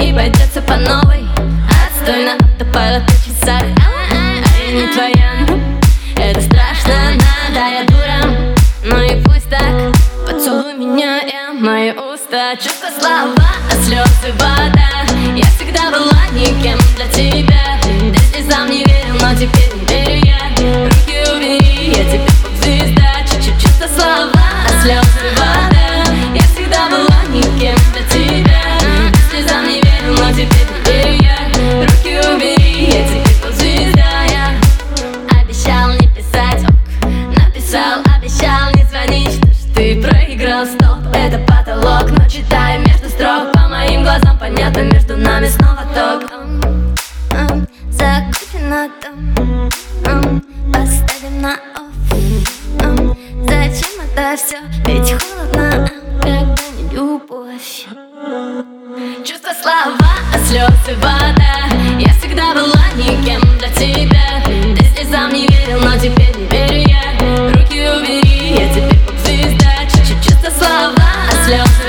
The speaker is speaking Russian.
и пойдется по новой. Отстой на автопилот на часах, а я не твоя. Это страшно, да, я дура. Ну и пусть так, поцелуй меня, я мои уста. Чувства, слова, а слезы, вода. Я всегда была никем для тебя. Ты слезам не верил, но теперь не верю я. Руки убери, я тебе поп-звезда. Чуть-чуть чувства, слова, а слезы, вода. Я всегда была никем для тебя. Ты слезам не верил, но теперь не верю я. Руки убери, я тебе поп-звезда. Я обещал не писать, написал, обещал не звонить. Что ж ты проиграл, стоп, это потолок. Но читаю между строк, по моим глазам понятно, между нами снова ток. Закончено там, поставим на офф. Зачем это все, ведь холодно, когда не любовь. Чувства, слова, а слезы, вода. Я всегда была никем для тебя. Ты слезам не верил, но теперь не верю я. Руки убери, я теперь поп-звезда. Чуть-чуть чувства, слова, а слезы,